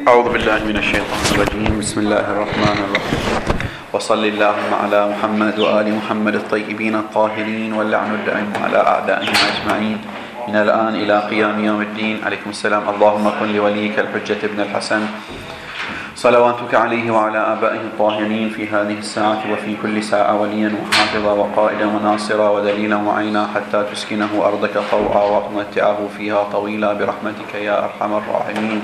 أعوذ بالله من الشيطان الرجيم. بسم الله الرحمن الرحيم. وصل اللهم على محمد وآل محمد الطيبين الطاهرين، واللعن الدائم على أعدائهم أجمعين من الآن إلى قيام يوم الدين. عليكم السلام. اللهم كن لوليك الحجة ابن الحسن صلواتك عليه وعلى آبائه الطاهرين في هذه الساعة وفي كل ساعة وليا وحافظا وقائدا وناصرا ودليلا وعينا، حتى تسكنه أرضك طوعا وتمتعه فيها طويلا برحمتك يا أرحم الراحمين.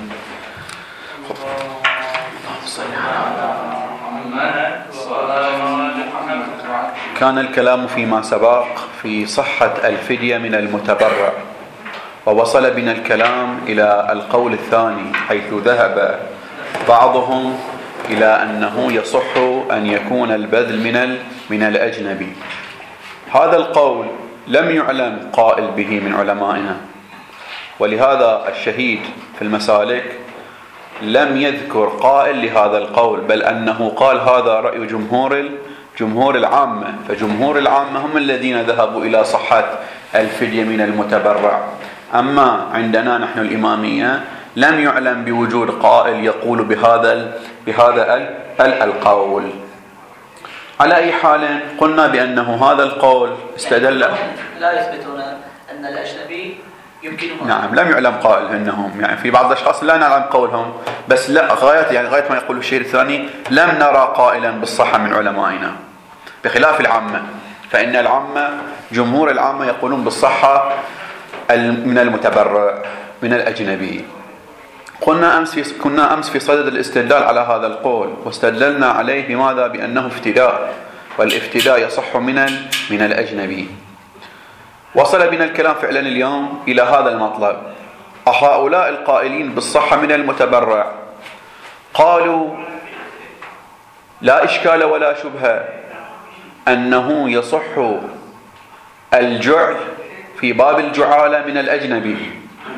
كان الكلام فيما سبق في صحة الفدية من المتبرع، ووصل بنا الكلام إلى القول الثاني، حيث ذهب بعضهم إلى أنه يصح أن يكون البذل من الأجنبي. هذا القول لم يعلم قائل به من علمائنا، ولهذا الشهيد في المسالك لم يذكر قائل لهذا القول، بل أنه قال هذا رأي جمهور العامة. فجمهور العامة هم الذين ذهبوا إلى صحة الفدية من المتبرع. أما عندنا نحن الإمامية لم يعلم بوجود قائل يقول بهذا القول. على أي حال قلنا بأنه هذا القول استدل. لا يثبتون أن الأجنبي يمكنهم. نعم، لم يعلم قائل إنهم، يعني في بعض الأشخاص لا نعلم قولهم، بس لا غاية ما يقول الشيء الثاني، لم نرى قائلا بالصحة من علمائنا، بخلاف العامة. فإن العامة جمهور العامة يقولون بالصحة من المتبرع من الأجنبي. كنا أمس في صدد الاستدلال على هذا القول، واستدللنا عليه بماذا؟ بأنه افتداء، والافتداء يصح من الأجنبي. وصل بنا الكلام فعلا اليوم إلى هذا المطلب. هؤلاء القائلين بالصحة من المتبرع قالوا لا إشكال ولا شبهة أنه يصح الجعل في باب الجعالة من الأجنبي.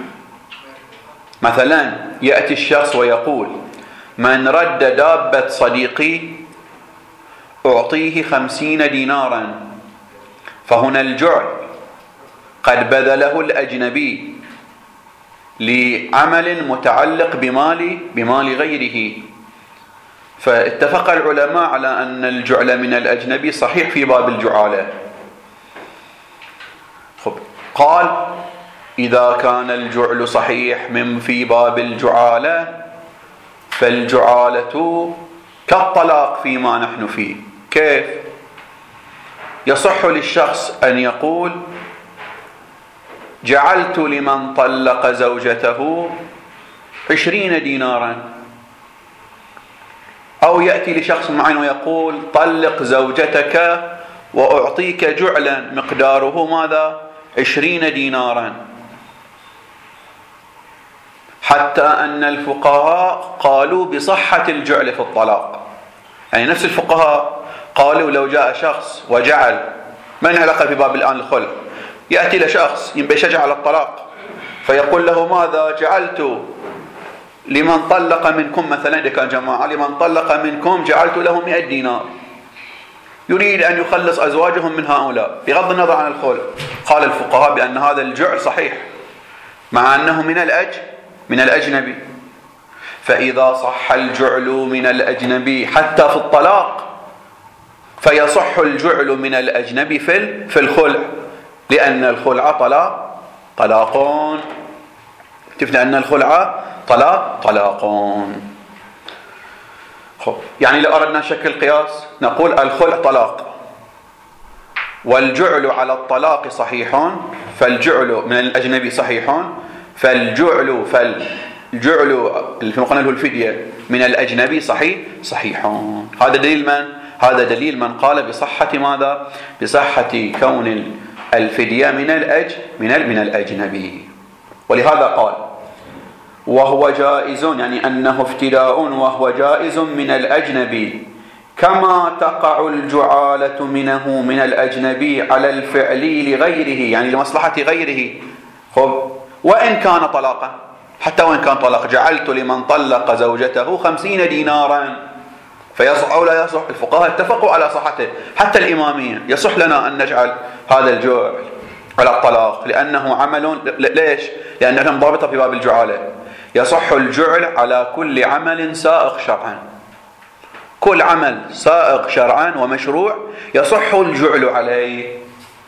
مثلا يأتي الشخص ويقول من رد دابة صديقي أعطيه 50 دينارا، فهنا الجعل قد بذله الأجنبي لعمل متعلق بمال غيره. فاتفق العلماء على أن الجعل من الأجنبي صحيح في باب الجعالة. قال إذا كان الجعل صحيح في باب الجعالة، فالجعالة كالطلاق فيما نحن فيه. كيف؟ يصح للشخص أن يقول جعلت لمن طلق زوجته 20 دينارا، أو يأتي لشخص معين ويقول طلق زوجتك وأعطيك جعلا مقداره ماذا؟ 20 دينارا. حتى أن الفقهاء قالوا بصحة الجعل في الطلاق. يعني نفس الفقهاء قالوا لو جاء شخص وجعل، من علاقة في باب الآن الخلع، يأتي لشخص ينبشج على الطلاق فيقول له ماذا؟ جعلت لمن طلق منكم، مثلا إذا كان جماعة، لمن طلق منكم جعلت له 100 دينار. يريد أن يخلص أزواجهم من هؤلاء بغض النظر عن الخلع. قال الفقهاء بأن هذا الجعل صحيح مع أنه من الأجنبي. فإذا صح الجعل من الأجنبي حتى في الطلاق، فيصح الجعل من الأجنبي في الخلع، لأن الخلع طلاقون. تفهم أن الخلع طلاقون. يعني لو أردنا شكل قياس نقول الخلع طلاق، والجعل على الطلاق صحيح، فالجعل من الأجنبي صحيح، فالجعل اللي في مقنله الفدية من الأجنبي صحيحون. هذا دليل من؟ هذا دليل من قال بصحة ماذا؟ بصحة كون الفدية من الأجنبي. ولهذا قال وهو جائز، يعني أنه افتداء وهو جائز من الأجنبي، كما تقع الجعالة منه من الأجنبي على الفعل لغيره، يعني لمصلحة غيره. وإن كان طلاقا، حتى وإن كان طلاق، جعلت لمن طلق زوجته 50 دينارا، فيصح أو لا يصح؟ الفقهاء اتفقوا على صحته. حتى الإمامية يصح لنا أن نجعل هذا الجعل على الطلاق، لأنه عمل. ليش؟ لأنه ضابطة في باب الجعالة. يصح الجعل على كل عمل سائغ شرعا. كل عمل سائغ شرعا ومشروع يصح الجعل عليه.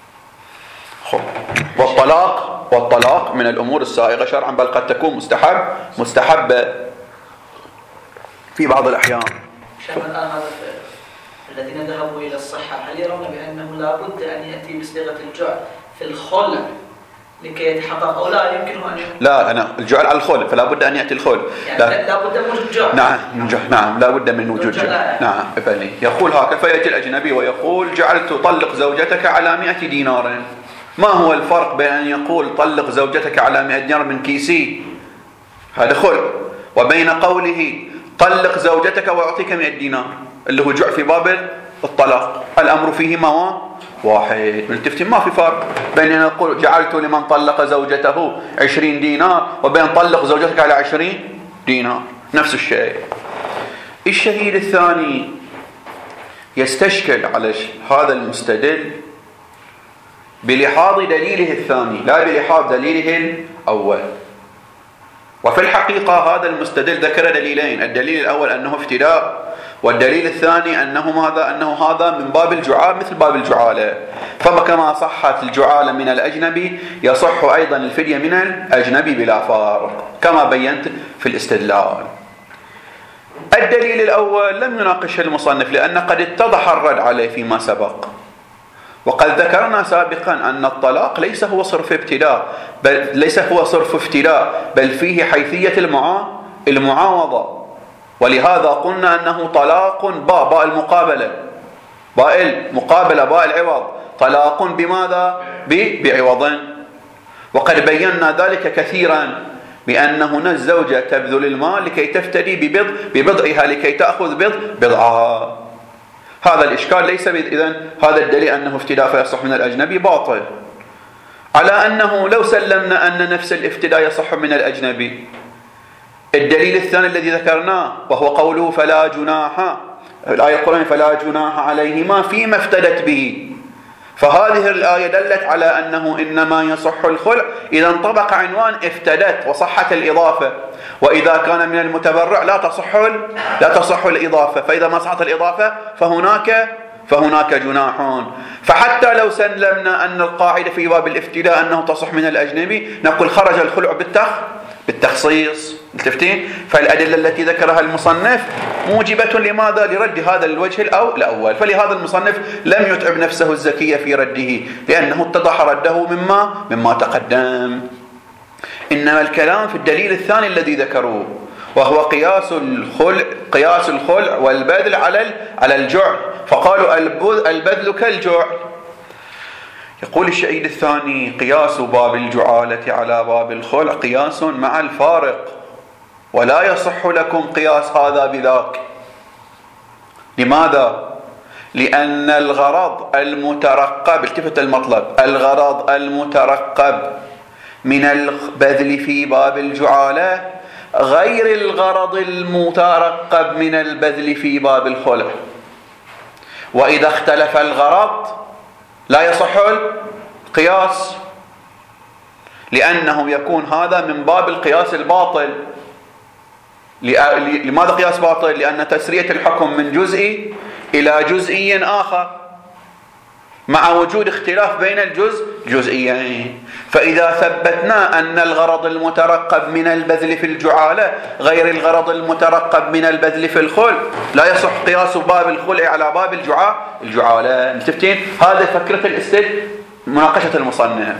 والطلاق من الأمور السائغة شرعا، بل قد تكون مستحبة في بعض الأحيان. شيخنا الآن هذا الذين ذهبوا إلى الصحة هل يرون بأنه لا بد أن يأتي بصيغة الجعل في الخلع لكي يتحقق، أو لا يمكنه أن لا، أنا الجعل على الخلع فلا بد أن يأتي الخلع. يعني لا بد من وجود جعل. نعم لا بد من وجود جعل. نعم فلي يقول هكذا، فيأتي الأجنبي ويقول جعلت طلق زوجتك على 100 دينار. ما هو الفرق بين أن يقول طلق زوجتك على 100 دينار من كيسي، هذا خلع، وبين قوله طلق زوجتك وأعطيك 100 دينار اللي هو جعل في باب الطلاق؟ الأمر فيهما واحد. ملتفتين، ما في فرق بين أن يقول جعلت لمن طلق زوجته 20 دينار وبين طلق زوجتك على 20 دينار، نفس الشيء. الشهيد الثاني يستشكل على هذا المستدل بلحاظ دليله الثاني لا بلحاظ دليله الأول. وفي الحقيقة هذا المستدل ذكر دليلين، الدليل الأول أنه افتداء، والدليل الثاني أنه هذا من باب الجعال مثل باب الجعالة. فكما صحت الجعالة من الأجنبي يصح أيضا الفدية من الأجنبي بلا فارق كما بينت في الاستدلال. الدليل الأول لم يناقشه المصنف لأن قد اتضح الرد عليه فيما سبق، وقد ذكرنا سابقا أن الطلاق ليس هو صرف افتداء بل فيه حيثية المعاوضة، ولهذا قلنا أنه طلاق باء المقابلة، باء العوض، طلاق بماذا؟ بعوض. وقد بينا ذلك كثيرا بأن هنا الزوجة تبذل المال لكي تفتدي ببضعها لكي تأخذ بضعها. هذا الإشكال ليس إذن هذا الدليل أنه افتداء فيصح من الأجنبي باطل، على أنه لو سلمنا أن نفس الافتداء يصح من الأجنبي. الدليل الثاني الذي ذكرناه وهو قوله فلا جناح، الآية القرآنية فلا جناح عليهما فيما افتدت به، فهذه الآية دلت على أنه إنما يصح الخلع إذا انطبق عنوان افتدت وصحت الإضافة، وإذا كان من المتبرع لا تصح الإضافة، فإذا ما صحت الإضافة فهناك جناح. فحتى لو سلمنا أن القاعدة في باب الافتداء أنه تصح من الأجنبي نقول خرج الخلع بالتخصيص. ملتفتين؟ فالأدلة التي ذكرها المصنف موجبة لماذا؟ لرد هذا الوجه الأول. فلهذا المصنف لم يتعب نفسه الزكية في رده لأنه اتضح رده مما تقدم. إنما الكلام في الدليل الثاني الذي ذكروه وهو قياس الخلع والبذل على الجعل، فقالوا البذل كالجعل. يقول الشهيد الثاني قياس باب الجعالة على باب الخلع قياس مع الفارق، ولا يصح لكم قياس هذا بذاك. لماذا؟ لأن الغرض المترقب، التفت المطلب، الغرض المترقب من البذل في باب الجعالة غير الغرض المترقب من البذل في باب الخلع، وإذا اختلف الغرض لا يصح القياس، لأنه يكون هذا من باب القياس الباطل. لماذا قياس باطل؟ لأن تسرية الحكم من جزئي إلى جزئي آخر مع وجود اختلاف بين الجزئيين. فإذا ثبتنا أن الغرض المترقب من البذل في الجعالة غير الغرض المترقب من البذل في الخلع لا يصح قياس باب الخلع على باب الجعالة. متفقين؟ هذا فكرة مناقشة المصنف.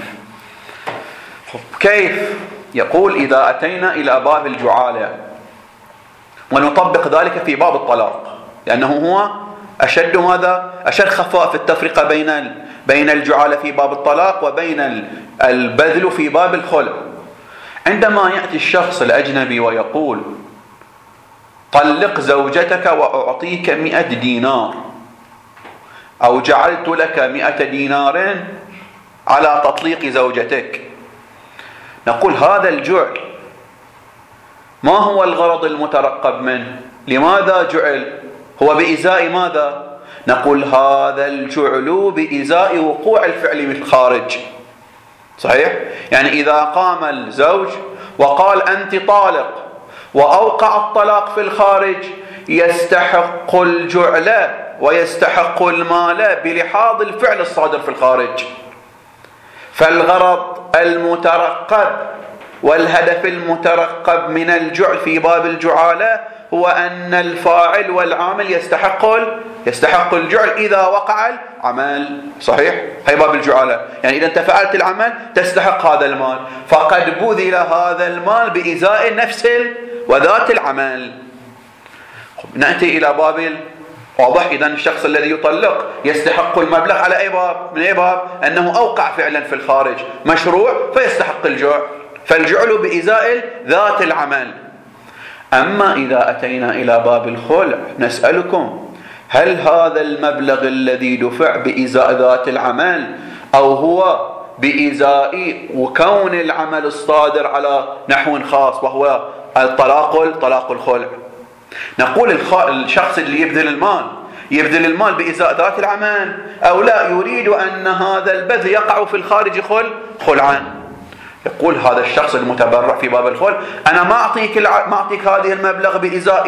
كيف؟ يقول إذا أتينا إلى باب الجعالة ونطبق ذلك في باب الطلاق، لأنه هو أشد خفاء في التفرقة بين الجعالة في باب الطلاق وبين البذل في باب الخلع. عندما يأتي الشخص الأجنبي ويقول طلق زوجتك وأعطيك 100 دينار، أو جعلت لك 100 دينار على تطليق زوجتك، نقول هذا الجعل ما هو الغرض المترقب منه؟ لماذا جعل؟ هو بإزاء ماذا؟ نقول هذا الجعل بإزاء وقوع الفعل من الخارج. صحيح؟ يعني إذا قام الزوج وقال أنت طالق وأوقع الطلاق في الخارج يستحق الجعل ويستحق المال بلحاظ الفعل الصادر في الخارج. فالغرض المترقب والهدف المترقب من الجعل في باب الجعالة هو أن الفاعل والعامل يستحق الجعل إذا وقع العمل. صحيح؟ هي باب الجعالة، يعني إذا أنت فعلت العمل تستحق هذا المال، فقد بذل هذا المال بإزاء نفس وذات العمل. نأتي إلى باب واضح. إذا الشخص الذي يطلق يستحق المبلغ على أي باب؟ من أي باب؟ أنه أوقع فعلا في الخارج مشروع فيستحق الجعل، فالجعل بإزاء ذات العمل. أما إذا أتينا إلى باب الخلع نسألكم هل هذا المبلغ الذي دفع بإزاء ذات العمل أو هو بإزاء وكون العمل الصادر على نحو خاص وهو طلاق الخلع؟ نقول الشخص اللي يبذل المال بإزاء ذات العمل أو لا يريد أن هذا البذل يقع في الخارج خلعا. يقول هذا الشخص المتبرع في باب الخلع أنا ما أعطيك هذه المبلغ بإزاء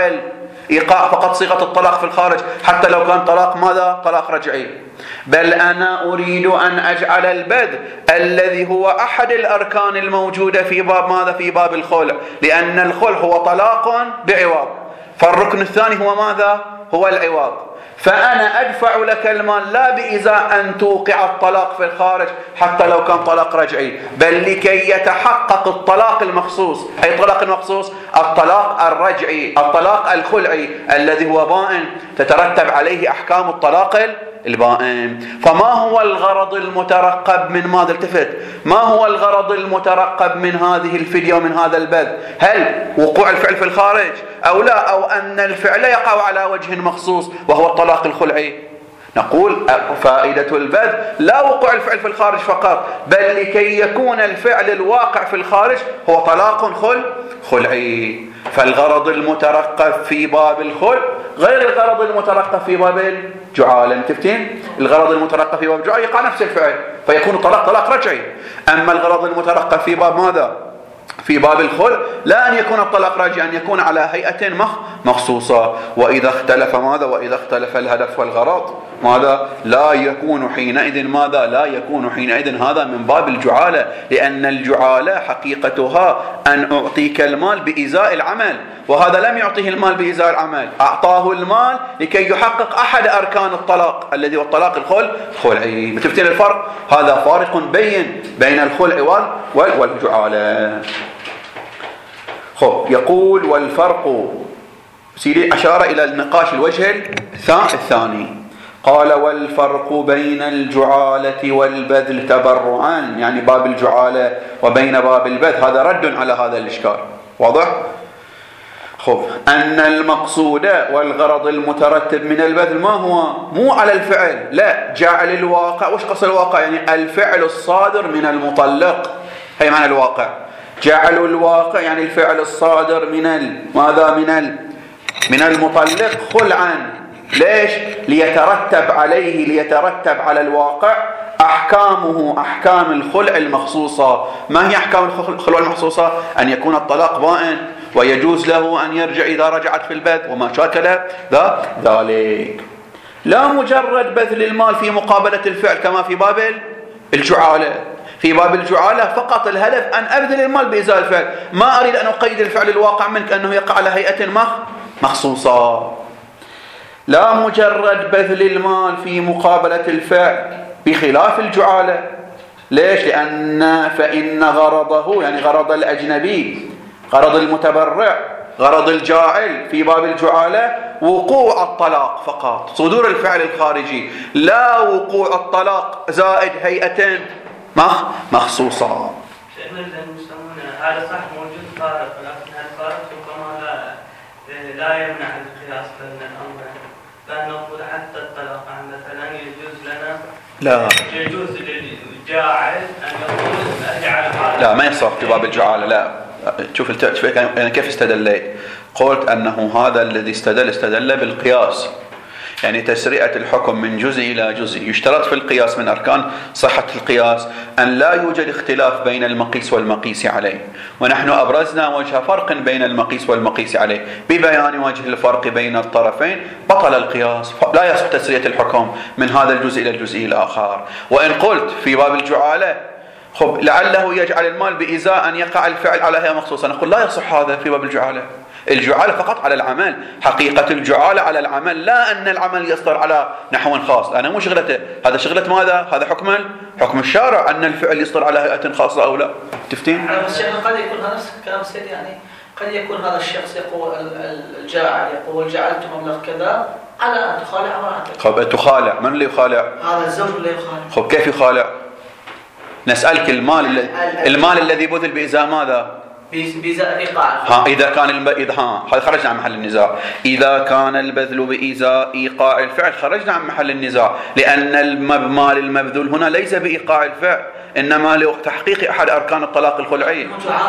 إيقاع فقط صيغة الطلاق في الخارج حتى لو كان طلاق ماذا؟ طلاق رجعي، بل أنا أريد أن أجعل البذل الذي هو أحد الأركان الموجودة في باب ماذا؟ في باب الخلع، لأن الخلع هو طلاق بعوض، فالركن الثاني هو ماذا؟ هو العوض. فأنا أدفع لك المال لا بإزاء أن توقع الطلاق في الخارج حتى لو كان طلاق رجعي، بل لكي يتحقق الطلاق المخصوص. أي طلاق المخصوص؟ الطلاق الرجعي، الطلاق الخلعي الذي هو بائن تترتب عليه أحكام الطلاق البائن. فما هو الغرض المترقب من ماذا؟ التفت، ما هو الغرض المترقب من هذه الفدية ومن هذا البذل؟ هل وقوع الفعل في الخارج أو لا، أو أن الفعل يقع على وجه مخصوص وهو الطلاق الخلعي؟ نقول فائدة البذل لا وقوع الفعل في الخارج فقط، بل لكي يكون الفعل الواقع في الخارج هو طلاق خلعي. فالغرض المترقب في باب الخلع غير الغرض المترقب في باب الجعالة. متفقين؟ الغرض المترقب في باب الجعالة يقع نفس الفعل فيكون طلاق رجعي. أما الغرض المترقب في باب ماذا؟ في باب الخلع لا أن يكون الطلاق راجعا، أن يكون على هيئة مخصوصة. وإذا اختلف ماذا؟ وإذا اختلف الهدف والغرض ماذا؟ لا يكون حينئذ ماذا؟ لا يكون حينئذ هذا من باب الجعالة، لأن الجعالة حقيقتها أن أعطيك المال بإزاء العمل، وهذا لم يعطيه المال بإزاء العمل، أعطاه المال لكي يحقق أحد أركان الطلاق الذي هو الطلاق الخلعي. متفتين الفرق؟ هذا فارق بين الخلع والجعالة. يقول والفرق سيدي أشار إلى النقاش الوجه الثاني، قال والفرق بين الجعالة والبذل تبرعان، يعني باب الجعالة وبين باب البذل، هذا رد على هذا الإشكال. واضح؟ أن المقصود والغرض المترتب من البذل ما هو؟ مو على الفعل، لا، جعل الواقع. وش قصد الواقع؟ يعني الفعل الصادر من المطلق، هي معنى الواقع. جعل الواقع يعني الفعل الصادر من ماذا؟ من المطلق خلعا. ليش؟ ليترتب على الواقع أحكامه، أحكام الخلع المخصوصة. ما هي أحكام الخلع المخصوصة؟ أن يكون الطلاق بائن ويجوز له أن يرجع إذا رجعت في البذل وما شاكل ذلك. لا مجرد بذل المال في مقابلة الفعل كما في باب الجعالة. في باب الجعالة فقط الهدف أن أبذل المال بإزاء الفعل، ما أريد أن أقيد الفعل الواقع منك أنه يقع على هيئة مخصوصة. لا مجرد بذل المال في مقابلة الفعل بخلاف الجعالة. ليش؟ فإن غرضه يعني غرض الأجنبي، غرض المتبرع، غرض الجاعل في باب الجعالة وقوع الطلاق فقط، صدور الفعل الخارجي، لا وقوع الطلاق زائد هيئة مخصوصة. شيخنا المسلمون هذا صح موجود فارق، لكن هذا الفارق ربما لا يمنع القياس بين الأمرين، فأن نقول حتى الطلاق مثلا يجوز لنا، لا يجوز للجاعل أن يقول أهلي على هذا، لا ما يصح في باب الجعالة. لا، شوف أنا كيف استدليت؟ قلت أنه هذا الذي استدل بالقياس، يعني تسرية الحكم من جزء إلى جزء. يشترط في القياس من أركان صحة القياس أن لا يوجد اختلاف بين المقيس والمقيس عليه، ونحن أبرزنا وجه فرق بين المقيس والمقيس عليه ببيان وجه الفرق بين الطرفين بطل القياس، لا يصح تسرية الحكم من هذا الجزء إلى الجزء الآخر. وإن قلت في باب الجعالة لعله يجعل المال بإزاء أن يقع الفعل على هيئة مخصوصة، نقول لا يصح هذا في باب الجعالة. الجعالة فقط على العمل، حقيقة الجعالة على العمل، لا أن العمل يصدر على نحو خاص. أنا مو شغلته، هذا شغلة ماذا؟ هذا حكم الشارع أن الفعل يصدر على هيئة خاصة أو لا. تفتين؟ بس قد يكون هذا نفس كلام سيدي، يعني قد يكون هذا الشخص يقول الجاعل يقول جعلت مبلغ كذا على أن تخالع امرأتك. تخالع، من اللي يخالع؟ هذا الزوج اللي يخالع. كيف يخالع؟ نسألك المال الذي بذل بإزاء ماذا؟ بإزاء إيقاع. إذا كان هذا خرجنا عن محل النزاع. إذا كان البذل بإزاء إيقاع الفعل خرجنا عن محل النزاع، لأن المال المبذول هنا ليس بإيقاع الفعل، إنما لتحقيق أحد أركان الطلاق الخلعي.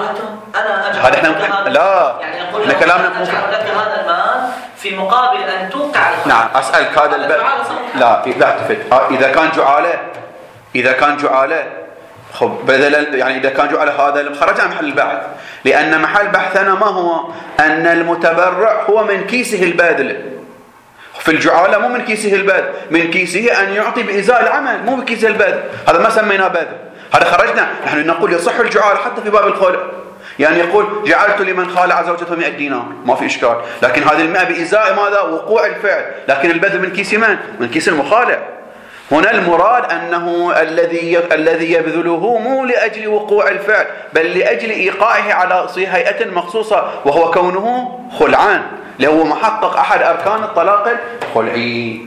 هذا احنا لا يعني أقول احنا كلامنا أجعل لك هذا المال في مقابل أن توقع. نعم أسألك هذا لا التفت. إذا كان جعالة بدل، يعني إذا كان جعل هذا خرج عن محل البحث، لأن محل بحثنا ما هو؟ أن المتبرع هو من كيسه الباذل. في الجعالة مو من كيسه الباذل، من كيسه أن يعطي بإزاء العمل، مو بكيسه الباذل. هذا ما سميناه باذل، هذا خرجنا. نحن نقول يصح الجعالة حتى في باب الخلع، يعني يقول جعلت لمن خالع زوجته 100 دينار، ما في إشكال، لكن هذه ال100 بإزاء ماذا؟ وقوع الفعل. لكن البذل من كيس من؟ من كيس المخالع. هنا المراد أنه الذي يبذله مو لأجل وقوع الفعل، بل لأجل إيقاعه على هيئة مخصوصة، وهو كونه خلعان، لهو محقق أحد أركان الطلاق الخلعي.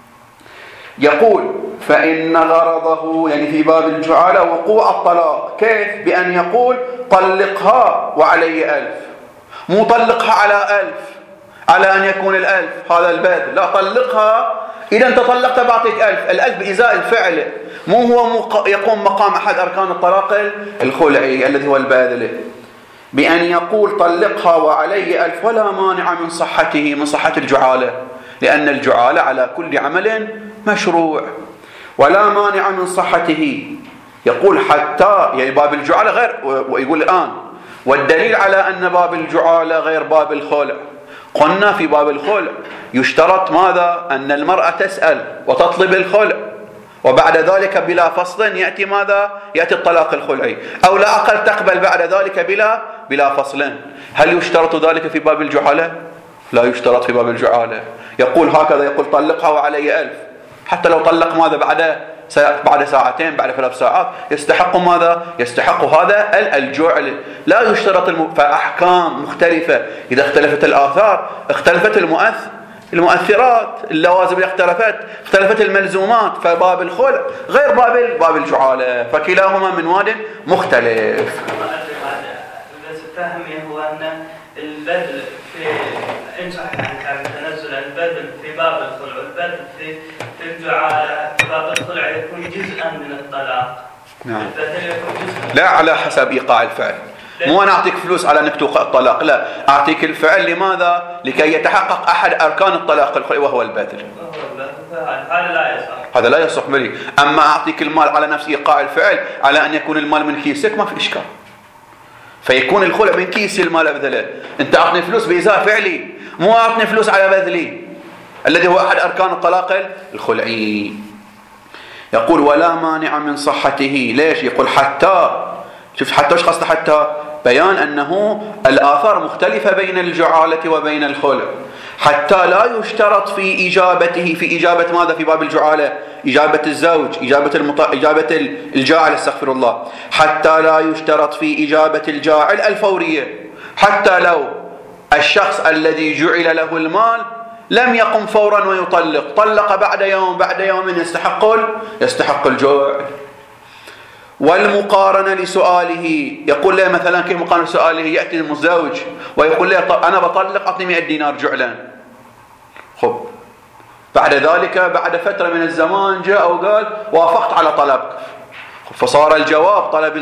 يقول فإن غرضه يعني في باب الجعالة وقوع الطلاق. كيف؟ بأن يقول طلقها وعلي 1000، مو طلقها على 1000 على أن يكون 1000 هذا البذل، لا، طلقها إذا أنت طلقت بعطيك 1000، ال1000 بإزاء الفعل، مو هو يقوم مقام أحد أركان الطلاق الخلعي الذي هو الباذل. بأن يقول طلقها وعلي 1000 ولا مانع من صحته، من صحة الجعالة، لأن الجعالة على كل عمل مشروع، ولا مانع من صحته. يقول حتى يعني باب الجعالة غير، ويقول الآن والدليل على أن باب الجعالة غير باب الخلع. قلنا في باب الخلع يشترط ماذا؟ أن المرأة تسأل وتطلب الخلع، وبعد ذلك بلا فصل يأتي ماذا؟ يأتي الطلاق الخلعي، أو لا أقل تقبل بعد ذلك بلا فصل. هل يشترط ذلك في باب الجعالة؟ لا يشترط في باب الجعالة. يقول هكذا، يقول طلقها وعلي 1000، حتى لو طلق ماذا بعد ساعتين، بعد 3 ساعات، يستحق ماذا؟ يستحق هذا الجعل. لا يشترط فأحكام مختلفة، إذا اختلفت الآثار اختلفت المؤثرات، اللوازم اللي اختلفت الملزومات. فباب الخلع غير باب الجعالة، فكلاهما من واد مختلف. فهمي هو أن البذل في إن صح عن تنزل البذل في باب الخلع، والبذل في الجعالة في باب الخلع يكون جزءا من الطلاق. نعم. لا على حسب إيقاع الفعل، مو أنا أعطيك فلوس على أنك توقع الطلاق، لا، أعطيك الفعل لماذا؟ لكي يتحقق أحد أركان الطلاق الخلعي وهو البذل. هذا لا يصح بلي. أما أعطيك المال على نفس إيقاع الفعل، على أن يكون المال من كيسك، ما في إشكال، فيكون الخلع من كيس المال أبذله. أنت أعطني فلوس بإزاء فعلي، مو أعطني فلوس على بذلي الذي هو أحد أركان الطلاق الخلعي. يقول ولا مانع من صحته. ليش؟ يقول حتى، شوف حتى ايش قصده؟ حتى بيان أنه الآثار مختلفة بين الجعالة وبين الخلع، حتى لا يشترط في إجابته، في إجابة ماذا في باب الجعالة؟ إجابة الزوج، إجابة الجاعل، استغفر الله، حتى لا يشترط في إجابة الجاعل الفورية، حتى لو الشخص الذي جعل له المال لم يقم فورا ويطلق، طلق بعد يوم يستحق الجوع. والمقارنة لسؤاله، يقول له مثلا كيف مقارنة لسؤاله؟ يأتي المزوج ويقول له أنا بطلق، أعطني 100 دينار جعلا. خب بعد ذلك بعد فترة من الزمان جاء وقال وافقت على طلبك، فصار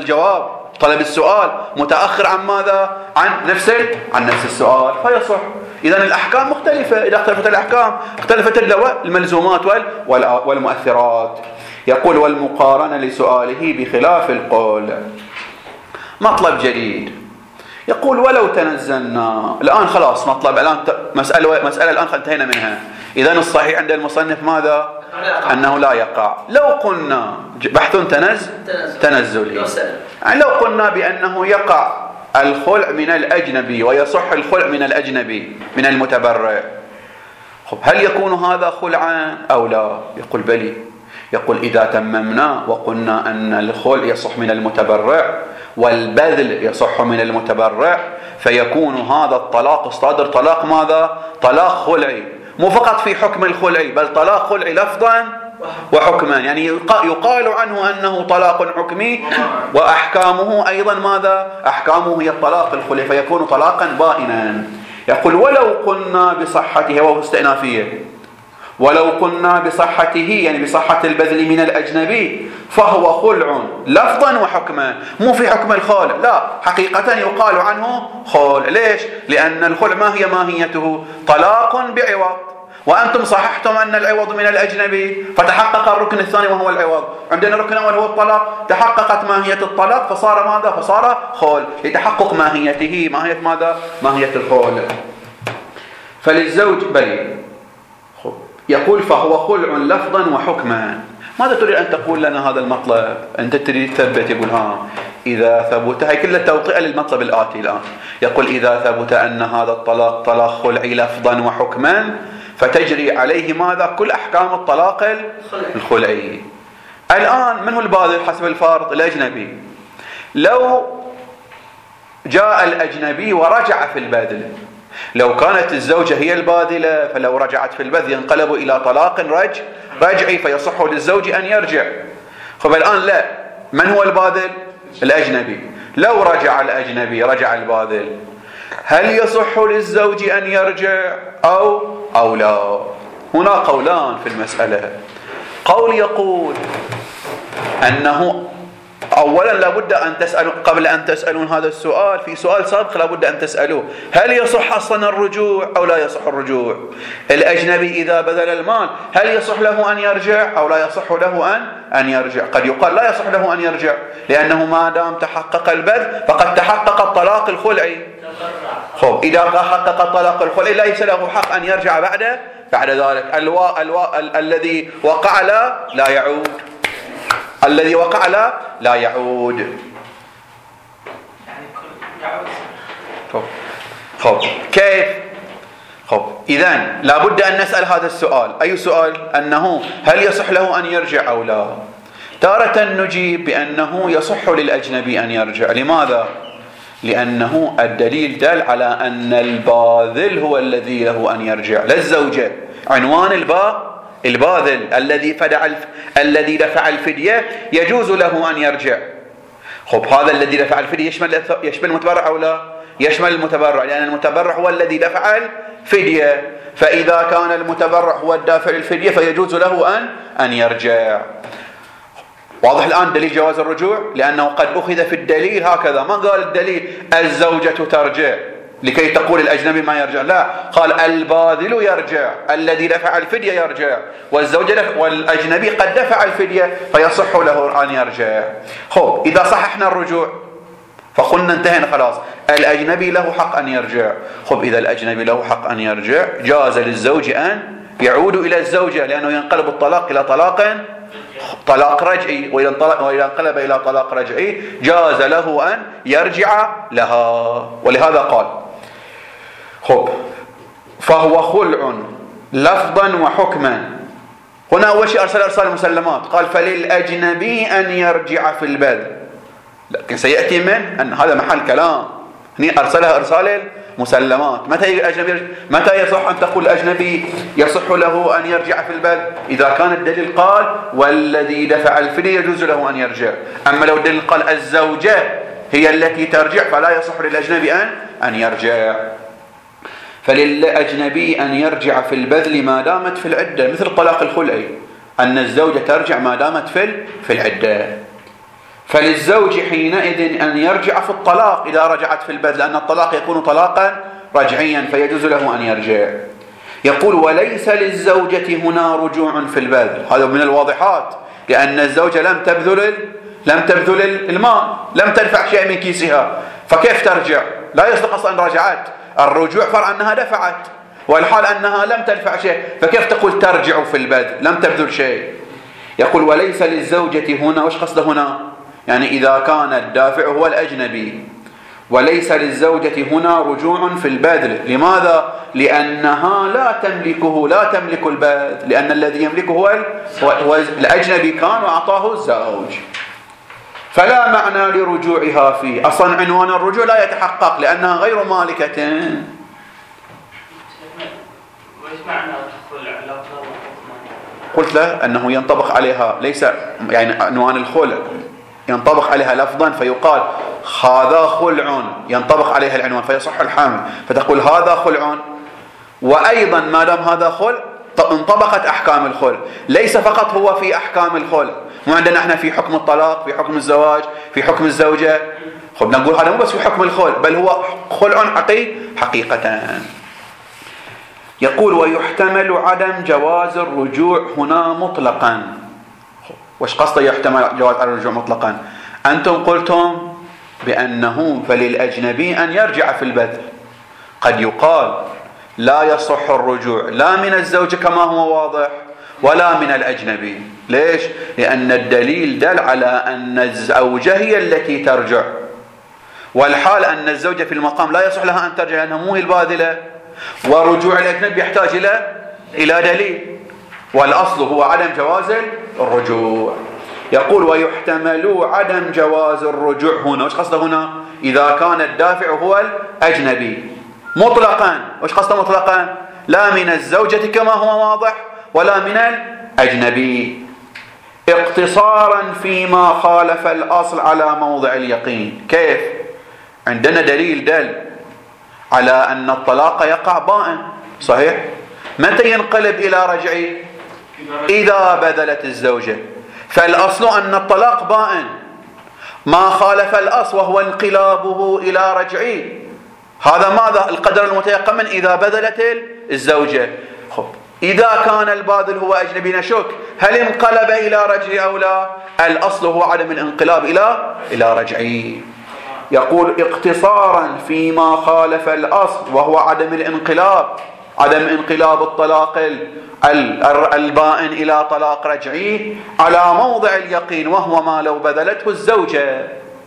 طلب السؤال متأخر عن ماذا؟ عن نفس السؤال، فيصح. إذن الأحكام مختلفة، إذا اختلفت الأحكام اختلفت الملزومات والمؤثرات. يقول والمقارنة لسؤاله بخلاف القول. مطلب جديد، يقول ولو تنزلنا. الآن خلاص مطلب، الآن مسألة الآن انتهينا منها. إذن الصحيح عند المصنف ماذا؟ أنه لا يقع. لو قلنا بحث تنزلي، يعني لو قلنا بأنه يقع الخلع من الأجنبي ويصح الخلع من الأجنبي من المتبرع، هل يكون هذا خلعا أو لا؟ يقول بلي. يقول إذا تممنا وقلنا أن الخلع يصح من المتبرع والبذل يصح من المتبرع، فيكون هذا الطلاق الصادر طلاق ماذا؟ طلاق خلعي، مو فقط في حكم الخلعي بل طلاق خلعي لفظا وحكما، يعني يقال عنه أنه طلاق حكمي وأحكامه أيضا ماذا؟ أحكامه هي الطلاق الخلعي، فيكون طلاقا بائنا. يقول ولو قلنا بصحته، وهو استئنافية، ولو قلنا بصحته يعني بصحة البذل من الأجنبي فهو خلع لفظا وحكما، مو في حكم الخلع، لا، حقيقة يقال عنه خلع. ليش؟ لأن الخلع ما هي ماهيته؟ طلاق بعوض، وأنتم صححتم أن العوض من الأجنبي، فتحقق الركن الثاني وهو العوض. عندنا الركن الأول هو الطلاق، تحققت ماهية الطلاق فصار ماذا؟ فصار خلع، لتحقق ماهيته. ماهية ماذا؟ ماهية الخلع. فللزوج بلي. يقول فهو خلع لفظا وحكما. ماذا تريد أن تقول لنا هذا المطلب؟ أنت تريد تثبت. يقول إذا ثبت، هي كل التوطئة للمطلب الآتي الآن. يقول إذا ثبت أن هذا الطلاق طلاق خلعي لفظا وحكما فتجري عليه ماذا؟ كل أحكام الطلاق الخلعي. الآن من هو الباذل حسب الفرض؟ الأجنبي. لو جاء الأجنبي ورجع في البذل، لو كانت الزوجة هي الباذلة فلو رجعت في البذل ينقلب إلى طلاق رجعي فيصح للزوج أن يرجع. خب الآن لا، من هو الباذل؟ الأجنبي. لو رجع الأجنبي رجع الباذل، هل يصح للزوج أن يرجع أو لا؟ هنا قولان في المسألة. قول يقول أنه أولا لابد أن تسألوا، قبل أن تسألون هذا السؤال في سؤال سابق لابد أن تسألوه، هل يصح أصلا الرجوع أو لا يصح الرجوع؟ الأجنبي إذا بذل المال هل يصح له أن يرجع أو لا يصح له أن يرجع؟ قد يقال لا يصح له أن يرجع، لأنه ما دام تحقق البذل فقد تحقق الطلاق الخلعي. خب إذا تحقق الطلاق الخلعي ليس له حق أن يرجع بعد ذلك. الذي وقع لا يعود، الذي وقع لا يعود. خب كيف؟ خب إذن لابد أن نسأل هذا السؤال. أي سؤال؟ أنه هل يصح له أن يرجع أو لا؟ تارة نجيب بأنه يصح للأجنبي أن يرجع. لماذا؟ لأنه الدليل دل على أن الباذل هو الذي له أن يرجع، لا الزوجة. عنوان الباذل الذي دفع الفدية يجوز له أن يرجع. خب هذا الذي دفع الفدية يشمل المتبرع أو لا؟ يشمل المتبرع، لأن المتبرع هو الذي دفع الفدية، فإذا كان المتبرع هو الدافع الفدية فيجوز له أن يرجع. واضح الآن دليل جواز الرجوع؟ لأنه قد أخذ في الدليل هكذا، ما قال الدليل الزوجة ترجع لكي تقول الأجنبي ما يرجع، لا، قال الباذل يرجع، الذي دفع الفدية يرجع، والأجنبي قد دفع الفدية فيصح له أن يرجع. خب إذا صححنا الرجوع فقلنا انتهينا خلاص، الأجنبي له حق أن يرجع. خب إذا الأجنبي له حق أن يرجع جاز للزوج أن يعود إلى الزوجة، لأنه ينقلب الطلاق إلى طلاق رجعي، وإذا انقلب إلى طلاق رجعي جاز له أن يرجع لها. ولهذا قال خب فهو خلع لفظا وحكما. هنا أول شيء أرسال المسلمات، قال فللأجنبي أن يرجع في البذل، لكن سيأتي من أن هذا محل كلام، هنا أرسلها إرسال المسلمات. متى يصح أن تقول الأجنبي يصح له أن يرجع في البذل؟ إذا كان الدليل قال والذي دفع الفدية يجوز له أن يرجع. أما لو الدليل قال الزوجة هي التي ترجع فلا يصح للأجنبي أن يرجع. فللأجنبي أن يرجع في البذل ما دامت في العدة، مثل الطلاق الخلعي أن الزوجة ترجع ما دامت في العدة. فللزوج حينئذ أن يرجع في الطلاق إذا رجعت في البذل، لأن الطلاق يكون طلاقا رجعيا فيجوز له أن يرجع. يقول وليس للزوجة هنا رجوع في البذل، هذا من الواضحات، لأن الزوجة لم تبذل المال، لم تدفع شيء من كيسها، فكيف ترجع؟ لا يصدق أصلا رجعت، الرجوع فرع أنها دفعت، والحال أنها لم تدفع شيء، فكيف تقول ترجع في البذل؟ لم تبذل شيء. يقول وليس للزوجة هنا، وش قصده هنا؟ يعني إذا كان الدافع هو الأجنبي، وليس للزوجة هنا رجوع في البذل. لماذا؟ لأنها لا تملك البذل، لأن الذي يملكه هو الأجنبي كان وأعطاه الزوج، فلا معنى لرجوعها فيه. أصلا عنوان الرجوع لا يتحقق لأنها غير مالكة. وإيش معنى الخلع؟ قلت له أنه ينطبق عليها، ليس يعني عنوان الخلع ينطبق عليها لفظا فيقال هذا خلع، ينطبق عليها العنوان فيصح الحمل، فتقول هذا خلع، وأيضا ما دام هذا خلع انطبقت أحكام الخلع، ليس فقط هو في أحكام الخلع، مو عندنا احنا في حكم الطلاق، في حكم الزواج، في حكم الزوجة، خب نقول هذا مو بس في حكم الخلع، بل هو خلع حقيقة. يقول ويحتمل عدم جواز الرجوع هنا مطلقا. وش قصده يحتمل جواز الرجوع مطلقا؟ أنتم قلتم بأنه فللأجنبي أن يرجع في البذل، قد يقال لا يصح الرجوع لا من الزوج كما هو واضح ولا من الأجنبي. ليش؟ لأن الدليل دل على أن الزوجة هي التي ترجع، والحال أن الزوجة في المقام لا يصح لها أن ترجع لأنها مو هي الباذلة، ورجوع الأجنبي يحتاج إلى دليل، والأصل هو عدم جواز الرجوع. يقول ويحتمل عدم جواز الرجوع هنا، وش قصده هنا؟ إذا كان الدافع هو الأجنبي مطلقا. وش قصده مطلقا؟ لا من الزوجة كما هو واضح ولا من الأجنبي، اقتصارا فيما خالف الأصل على موضع اليقين. كيف؟ عندنا دليل دل على أن الطلاق يقع بائن، صحيح؟ متى ينقلب إلى رجعي؟ إذا بذلت الزوجة، فالأصل أن الطلاق بائن، ما خالف الأصل وهو انقلابه إلى رجعي، هذا ماذا؟ القدر المتيقن من إذا بذلت الزوجة. خب إذا كان الباذل هو أجنبي نشك هل انقلب إلى رجعي أو لا؟ الأصل هو عدم الانقلاب إلى رجعي. يقول اقتصارا فيما خالف الأصل وهو عدم انقلاب الطلاق البائن إلى طلاق رجعي على موضع اليقين، وهو ما لو بذلته الزوجة.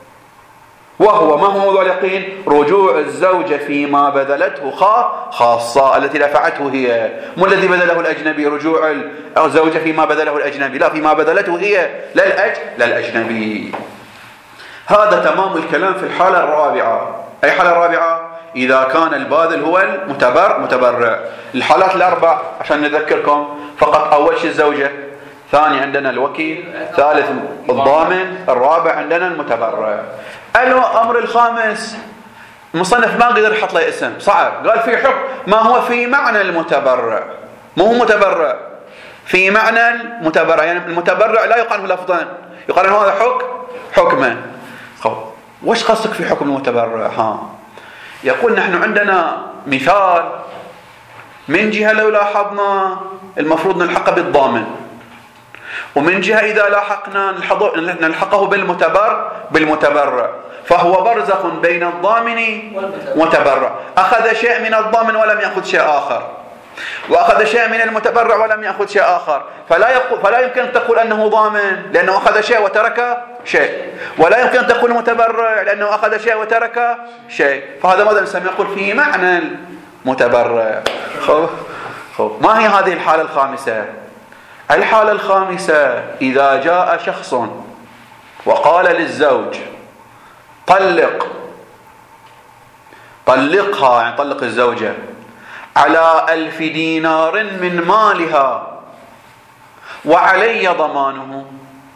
وهو ما هو موضوع اليقين؟ رجوع الزوجة فيما بذلته خاصة التي دفعته هي، مو الذي بذله الأجنبي. رجوع الزوجة فيما بذله الأجنبي، لا، فيما بذلته هي للأجنبي. هذا تمام الكلام في الحالة الرابعة. أي حالة الرابعة؟ إذا كان الباذل هو المتبرع. الحالات الأربع عشان نذكركم فقط: أول شيء الزوجة، ثاني عندنا الوكيل، ثالث الضامن، الرابع عندنا المتبرع. الأمر الخامس مصنف ما قدر يحط له اسم، صعب، قال في حكم ما هو في معنى المتبرع، مو هو متبرع، في معنى المتبرع، يعني المتبرع لا يقال له لفظا، يقال له هذا حكمه. وش قصدك في حكم المتبرع؟ يقول نحن عندنا مثال، من جهة لو لاحظنا المفروض نلحقه بالضامن، ومن جهة إذا لاحقنا نلحقه بالمتبرع، فهو برزخ بين الضامن والمتبرع. أخذ شيء من الضامن ولم يأخذ شيء آخر، وأخذ شيء من المتبرع ولم يأخذ شيء آخر، فلا يمكن أن تقول أنه ضامن لأنه أخذ شيء وترك شيء، ولا يمكن أن تقول متبرع لأنه أخذ شيء وترك شيء. فهذا ماذا نسميه؟ يقول في معنى المتبرع. ما هي هذه الحالة الخامسة؟ الحالة الخامسة إذا جاء شخص وقال للزوج طلقها، يعني طلق الزوجة على 1000 دينار من مالها وعلي ضمانه.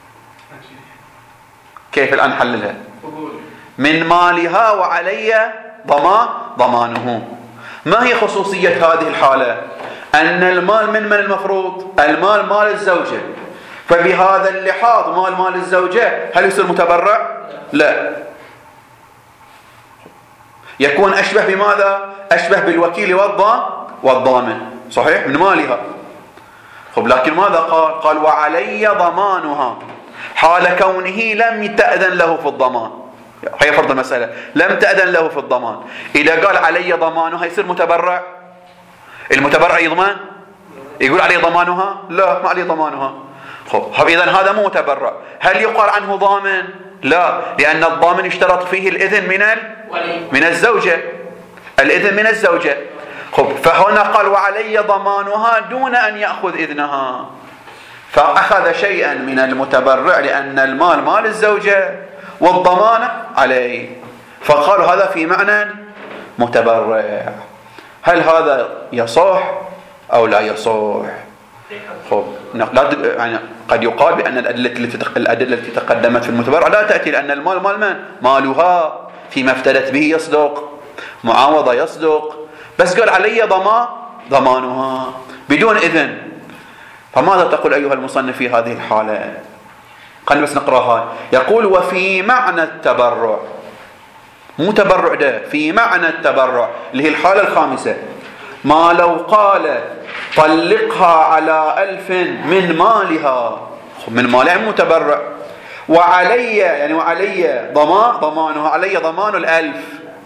كيف الآن نحللها؟ من مالها وعلي ضمانه. ما هي خصوصية هذه الحالة؟ أن المال من المفروض؟ المال مال الزوجة، فبهذا اللحاظ مال الزوجة هل يصير متبرع؟ لا. يكون أشبه بماذا؟ أشبه بالوكيل والضامن، صحيح؟ من مالها. خب لكن ماذا قال؟ قال وعلي ضمانها حال كونه لم تأذن له في الضمان. هي فرض المسألة، لم تأذن له في الضمان. إذا قال علي ضمانها يصير متبرع؟ المتبرع يضمن؟ يقول علي ضمانها؟ لا، ما علي ضمانها. خب إذن هذا مو متبرع. هل يقال عنه ضامن؟ لا، لأن الضامن يشترط فيه الإذن من الزوجة، الإذن من الزوجة. خب فهنا قال وعلي ضمانها دون أن يأخذ إذنها، فأخذ شيئا من المتبرع لأن المال مال الزوجة والضمان عليه، فقالوا هذا في معنى متبرع. هل هذا يصح أو لا يصح؟ خب يعني قد يقال بأن الأدلة التي تقدمت في المتبرع لا تأتي، لأن المال مال من؟ مالها، فيما افتدت به يصدق، معاوضة يصدق، بس قال علي ضمانها بدون إذن. فماذا تقول أيها المصنف في هذه الحالة؟ خلينا بس نقرأها. يقول وفي معنى التبرع، مو تبرع ده، في معنى التبرع اللي هي الحالة الخامسة، ما لو قال طلقها على 1000 من مالها، من مالها متبرع، وعلي يعني وعلي ضمانها، علي ضمان 1000،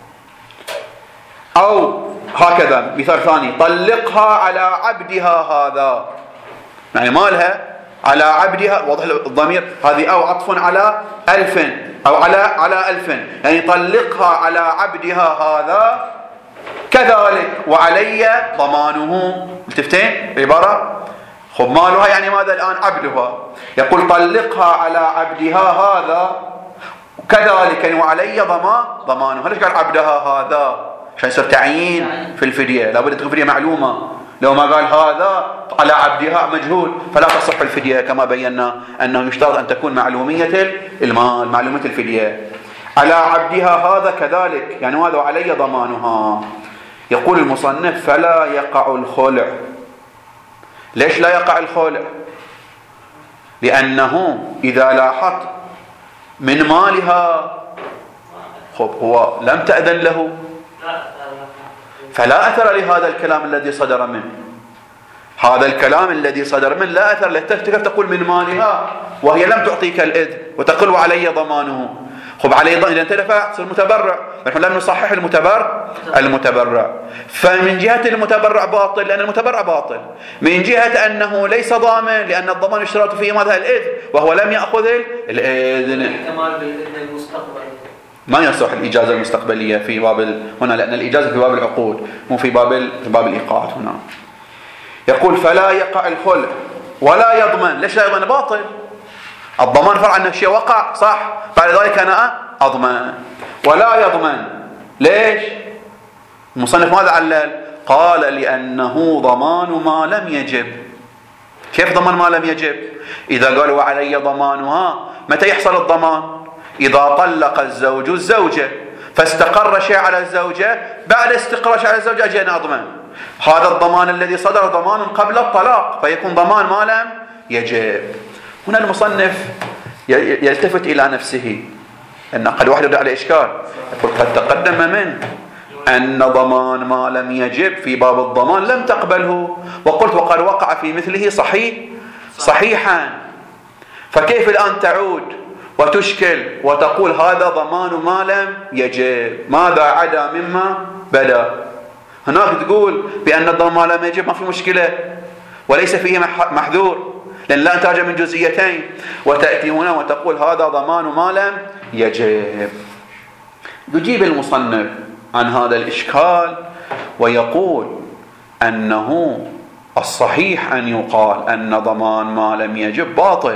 أو هكذا مثال ثاني طلقها على عبدها هذا، يعني مالها على عبدها، واضح الضمير، هذه أو عطف على 1000 أو على 1000، يعني طلقها على عبدها هذا كذلك وعلي ضمانه. التفتين العبارة. خب مالها يعني ماذا الآن؟ عبدها. يقول طلقها على عبدها هذا كذلك يعني وعلي ضمانه. ليش قال عبدها هذا؟ عشان يصير تعيين في الفدية، لابد تكون فدية معلومة. لو ما قال هذا على عبدها مجهول فلا تصح الفدية، كما بينا أنه يشترط أن تكون معلومية المال، معلومة الفدية. على عبدها هذا كذلك يعني هذا وعلي ضمانها. يقول المصنف فلا يقع الخلع. ليش لا يقع الخلع؟ لأنه إذا لاحظت من مالها، خب هو لم تأذن له، فلا أثر لهذا الكلام الذي صدر منه. هذا الكلام الذي صدر منه لا أثر له. كيف تقول من مالها وهي لم تعطيك الإذن وتقول وعلي ضمانه؟ خب علي ضمان إذا انتلفع تصير متبرع، نحن لم نصحح المتبرع. فمن جهة المتبرع باطل لأن المتبرع باطل، من جهة أنه ليس ضامن لأن الضمان يشترط فيه ماذا؟ الإذن، وهو لم يأخذ الإذن. احتمال بالإذن المستقبلي ما يصح الإجازة المستقبلية في باب هنا، لأن الإجازة في باب العقود مو في باب الإيقاعات هنا. يقول فلا يقع الخلع ولا يضمن. ليش لا يضمن؟ باطل. الضمان فرع أن الشيء وقع صح، بعد ذلك أنا أضمن. ولا يضمن ليش؟ المصنف ماذا علل؟ قال لأنه ضمان ما لم يجب. كيف ضمان ما لم يجب؟ إذا قالوا وعلي ضمانها، متى يحصل الضمان؟ إذا طلق الزوج الزوجة فاستقر شيء على الزوجة، بعد استقرار شيء على الزوجة أجينا أضمن. هذا الضمان الذي صدر ضمان قبل الطلاق، فيكون ضمان ما لم يجب. هنا المصنف يلتفت إلى نفسه، أن قد واحد يدعى على إشكال، يقول قد تقدم منه أن ضمان ما لم يجب في باب الضمان لم تقبله، وقلت وقد وقع في مثله صحيحا، فكيف الآن تعود وتشكل وتقول هذا ضمان ما لم يجب؟ ماذا عدا مما بدا؟ هناك تقول بأن الضمان ما لم يجب ما في مشكلة وليس فيه محذور لأن لا انتاج من جزئيتين، وتأتي هنا وتقول هذا ضمان ما لم يجب. يجيب المصنف عن هذا الإشكال ويقول أنه الصحيح أن يقال أن ضمان ما لم يجب باطل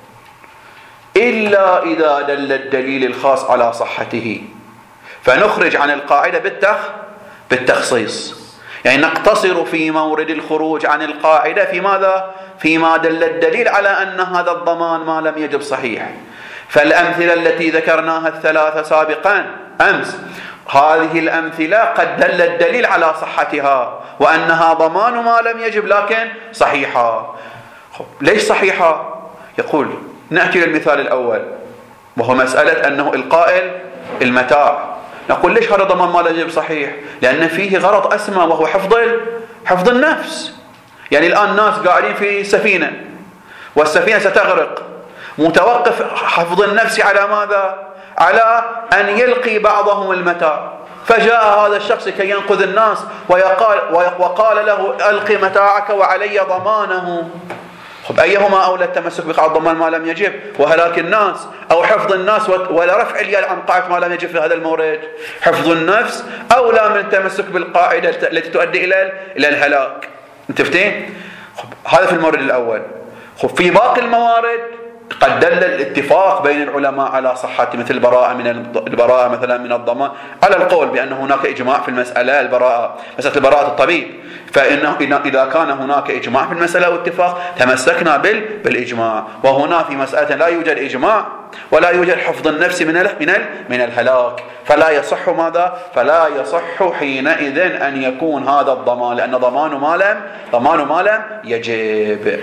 إلا إذا دل الدليل الخاص على صحته، فنخرج عن القاعدة بالتخصيص، يعني نقتصر في مورد الخروج عن القاعدة في ماذا؟ فيما دل الدليل على أن هذا الضمان ما لم يجب صحيح. فالأمثلة التي ذكرناها الثلاثة سابقا أمس، هذه الأمثلة قد دل الدليل على صحتها وأنها ضمان ما لم يجب لكن صحيحة. ليش صحيحة؟ يقول نأتي للمثال الأول وهو مسألة أنه إلقاء المتاع. نقول ليش هذا ضمان ما لا يجب صحيح؟ لأن فيه غرض أسمى وهو حفظ النفس. يعني الآن ناس قاعدين في سفينة والسفينة ستغرق، متوقف حفظ النفس على ماذا؟ على أن يلقي بعضهم المتاع، فجاء هذا الشخص كي ينقذ الناس وقال له ألقي متاعك وعلي ضمانه. خب أيهما أولى التمسك بقاعدة ضمان ما لم يجب وهلاك الناس، أو حفظ الناس ولا رفع اليد عن قاعدة ما لم يجب في هذا المورد؟ حفظ النفس أولى من التمسك بالقاعدة التي تؤدي إلى الهلاك. انتفتين؟ هذا في المورد الأول. خب في باقي الموارد قد دل الاتفاق بين العلماء على صحة، مثل البراءة مثلا من الضمان، على القول بأن هناك إجماع في المسألة مسألة براءة الطبيب، فإنه إذا كان هناك إجماع في المسألة واتفاق تمسكنا بالإجماع. وهنا في مسألة لا يوجد إجماع ولا يوجد حفظ النفس من الهلاك، فلا يصح حينئذ أن يكون هذا الضمان، لأن ضمان ما لم يجب.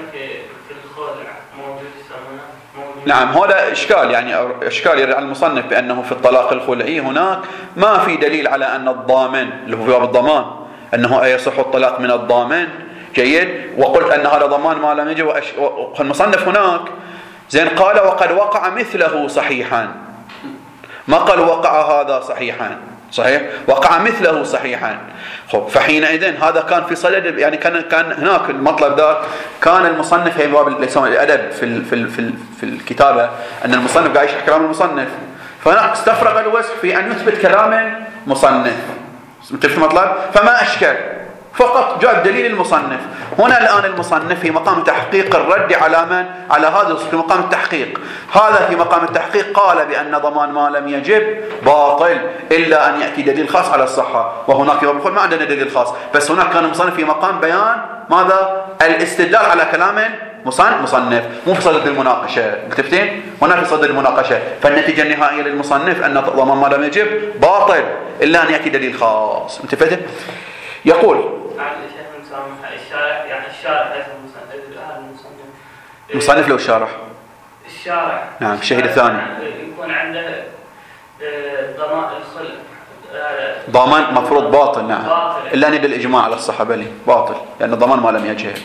نعم، هذا إشكال، يعني إشكال يرد على المصنف بأنه في الطلاق الخلعي هناك ما في دليل على أن الضامن اللي هو في باب الضمان أنه يصح الطلاق من الضامن. جيد. وقلت أن هذا ضمان ما لم يجب، والمصنف هناك زين قال وقد وقع مثله صحيحا، ما قال وقع هذا صحيحا، صحيح، وقع مثله صحيحا. خب فحينئذ هذا كان في صدد، يعني كان هناك المطلب ذاك، كان المصنف في باب الأدب في الكتابة أن المصنف قاعد يشرح كلام المصنف، فهناك استفرغ الوسع في أن يثبت كلام المصنف. تفهم المطلب؟ فما أشكل، فقط جاء دليل المصنف. هنا الآن المصنف في مقام تحقيق الرد على من؟ على هذا في مقام التحقيق. هذا في مقام التحقيق قال بأن ضمان ما لم يجب باطل إلا أن يأتي دليل خاص على الصحة، وهناك يقول ما عندنا دليل خاص، بس هناك كان المصنف في مقام بيان ماذا؟ الاستدلال على كلام مصنف، مو في صدد المناقشة. التفتين هنا في صدد المناقشة، فالنتيجة النهائية للمصنف أن ضمان ما لم يجب باطل إلا أن يأتي دليل خاص. انتفتت؟ يقول المصنف لو الشارح نعم الشهيد الثاني يكون عنده ضمان الخلع، ضمان مفروض باطل. نعم إلا أن يدل الإجماع على الصحة بلي باطل، لأن الضمان ما لم يجب.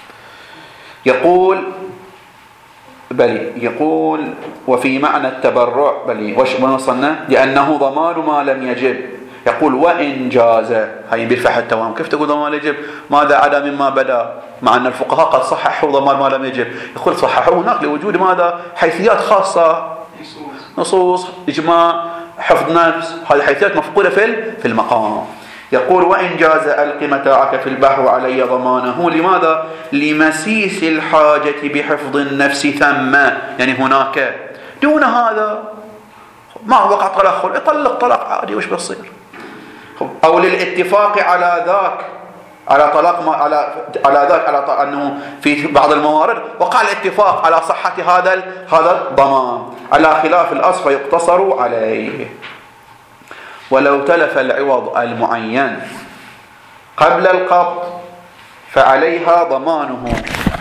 يقول وفي معنى التبرع وش وصلنا لأنه ضمان ما لم يجب. يقول وإن جاز، هاي بالفحل التوام، كيف تقول ضمان يجب؟ ماذا عدا مما بدا؟ مع أن الفقهاء قد صححوا ضمان ما لم يجب. يقول صححوا هناك لوجود ماذا؟ حيثيات خاصة، نصوص، إجماع، حفظ نفس، هذه حيثيات مفقودة في المقام. يقول وإن جاز ألق متاعك في البحر وعلي ضمانه. لماذا؟ لمسيس الحاجة بحفظ النفس ثم، يعني هناك. دون هذا ما وقع طلاق خلع، يطلق طلاق عادي، وش بيصير؟ أو للاتفاق على ذاك، على طلاق على ذاك، على أنه في بعض الموارد وقع الاتفاق على صحة هذا الضمان على خلاف الأصل فيقتصر عليه. ولو تلف العوض المعين قبل القبض فعليها ضمانه.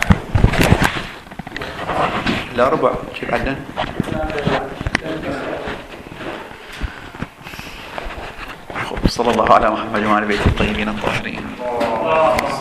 لا ربع كيف عندنا؟ صلى الله على محمد وعلى بيته الطيبين الطاهرين.